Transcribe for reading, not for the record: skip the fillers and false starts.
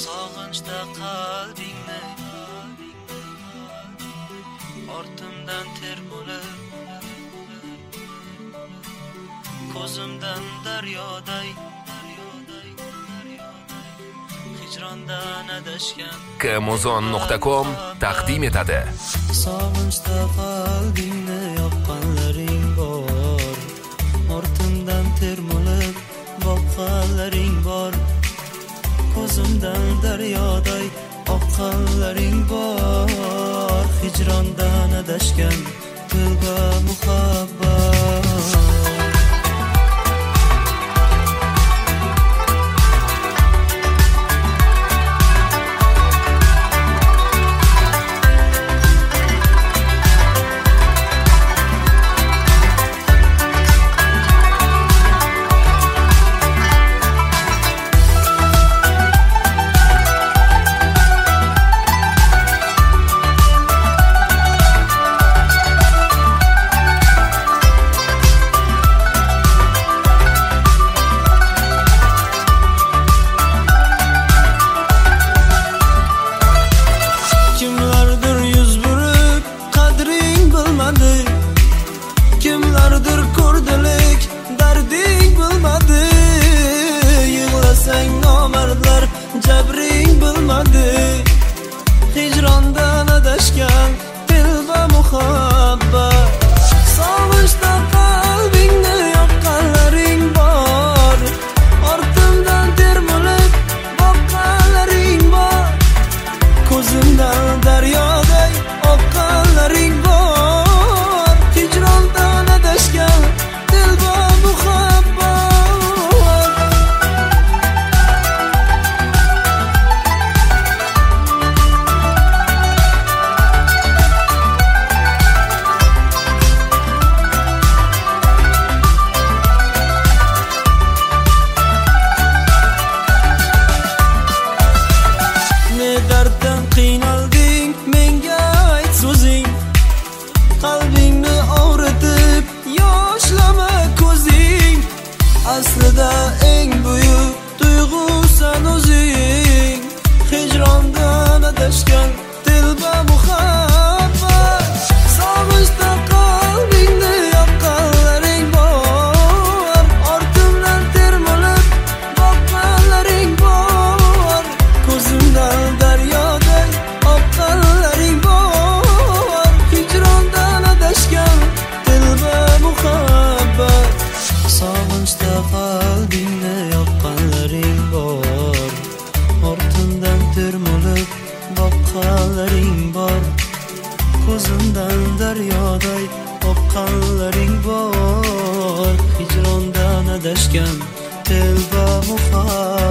sog'inchda qalbingni ortimdan ter bo'lib ko'zimdan daryoday hijrondan adashgan Kmozon.com taqdim etadi. Sog'inchda qalbingni yoqqanlaring bor, ortimdan termulib boqqanlaring bor, ko'zimdan daryoday oqqanlaring bor, hijrondan adashgan dilga muhabbat. Kimlardir ko'rdilik darding bilmadi, yig'lasang nomardlar jabring bilmadi, hijrondan adashgan dil va muhabbat. Sog'inchda qalbingni yoqqanlaring bor, ortimdan termulib boqqanlaring bor, ko'zimdan daryoday oqqanlaring bor, darddan qiynalding, menga ayt so'zing, qalbingni og'ritib yoshlama ko'zing, aslida eng buyuk tuyg'usan o'zing, hijrondan adashgan dil va muhabbat. Sog'inchda qalbingni yoqqanlaring bor, ortimdan termulib boqqanlaring bor, ko'zimdan daryoday oqqanlaring bor, hijrondan adashgan dil va muhabbat. Sog'inchda qalbingni yoqqanlaring bor, ortimdan termulib boqqanlaring bor, ko'zimdan daryoday oqqanlaring bor, hijrondan adashgan dil va muhabbat.